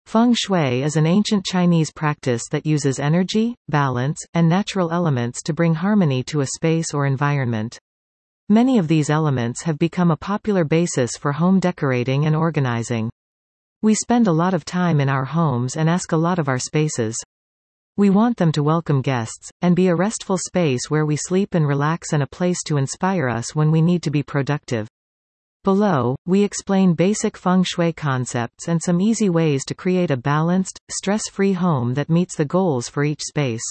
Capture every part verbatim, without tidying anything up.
Feng Shui is an ancient Chinese practice that uses energy, balance, and natural elements to bring harmony to a space or environment. Many of these elements have become a popular basis for home decorating and organizing. We spend a lot of time in our homes and ask a lot of our spaces. We want them to welcome guests, and be a restful space where we sleep and relax and a place to inspire us when we need to be productive. Below, we explain basic feng shui concepts and some easy ways to create a balanced, stress-free home that meets the goals for each space.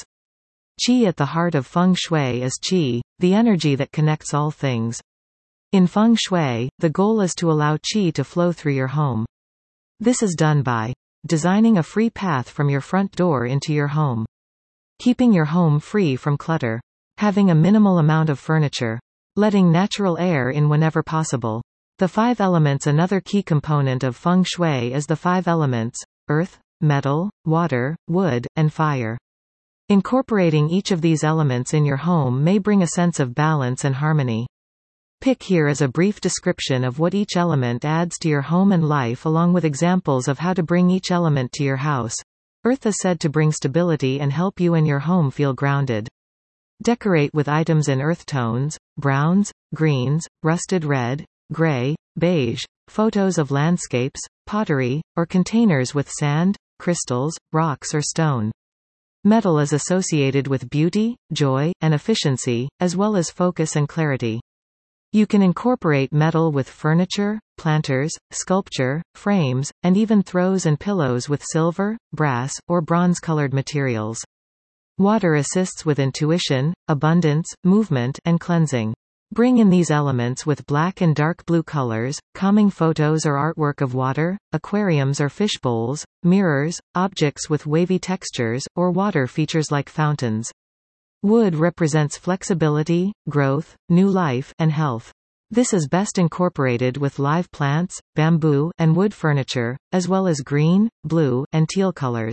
Qi at the heart of feng shui is qi, the energy that connects all things. In feng shui, the goal is to allow qi to flow through your home. This is done by designing a free path from your front door into your home, keeping your home free from clutter, having a minimal amount of furniture, letting natural air in whenever possible. The five elements. Another key component of feng shui is the five elements: earth, metal, water, wood, and fire. Incorporating each of these elements in your home may bring a sense of balance and harmony. Pick here is a brief description of what each element adds to your home and life, along with examples of how to bring each element to your house. Earth is said to bring stability and help you and your home feel grounded. Decorate with items in earth tones: browns, greens, rusted red, gray, beige, photos of landscapes, pottery, or containers with sand, crystals, rocks or stone. Metal is associated with beauty, joy, and efficiency, as well as focus and clarity. You can incorporate metal with furniture, planters, sculpture, frames, and even throws and pillows with silver, brass, or bronze-colored materials. Water assists with intuition, abundance, movement, and cleansing. Bring in these elements with black and dark blue colors, calming photos or artwork of water, aquariums or fish bowls, mirrors, objects with wavy textures, or water features like fountains. Wood represents flexibility, growth, new life, and health. This is best incorporated with live plants, bamboo, and wood furniture, as well as green, blue, and teal colors.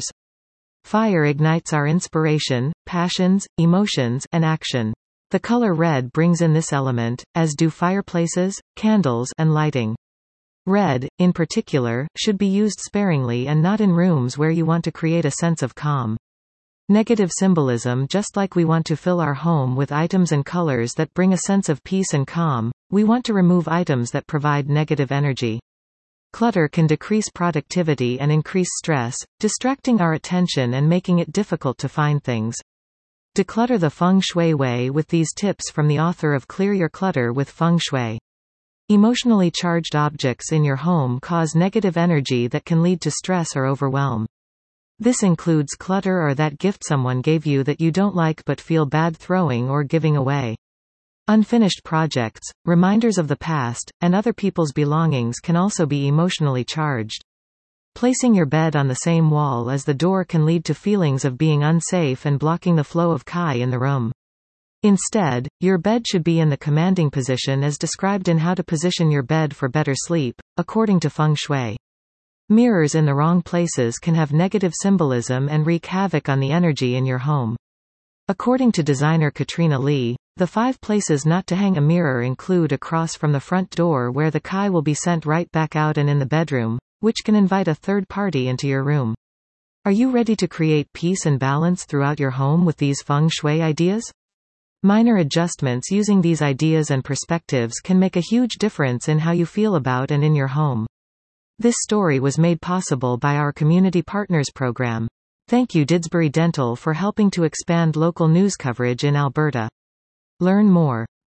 Fire ignites our inspiration, passions, emotions, and action. The color red brings in this element, as do fireplaces, candles, and lighting. Red, in particular, should be used sparingly and not in rooms where you want to create a sense of calm. Negative symbolism. Just like we want to fill our home with items and colors that bring a sense of peace and calm, we want to remove items that provide negative energy. Clutter can decrease productivity and increase stress, distracting our attention and making it difficult to find things. Declutter the feng shui way with these tips from the author of Clear Your Clutter with Feng Shui. Emotionally charged objects in your home cause negative energy that can lead to stress or overwhelm. This includes clutter or that gift someone gave you that you don't like but feel bad throwing or giving away. Unfinished projects, reminders of the past, and other people's belongings can also be emotionally charged. Placing your bed on the same wall as the door can lead to feelings of being unsafe and blocking the flow of qi in the room. Instead, your bed should be in the commanding position as described in How to Position Your Bed for Better Sleep, according to Feng Shui. Mirrors in the wrong places can have negative symbolism and wreak havoc on the energy in your home. According to designer Katrina Lee, the five places not to hang a mirror include across from the front door where the qi will be sent right back out, and in the bedroom, which can invite a third party into your room. Are you ready to create peace and balance throughout your home with these feng shui ideas? Minor adjustments using these ideas and perspectives can make a huge difference in how you feel about and in your home. This story was made possible by our Community Partners program. Thank you Didsbury Dental for helping to expand local news coverage in Alberta. Learn more.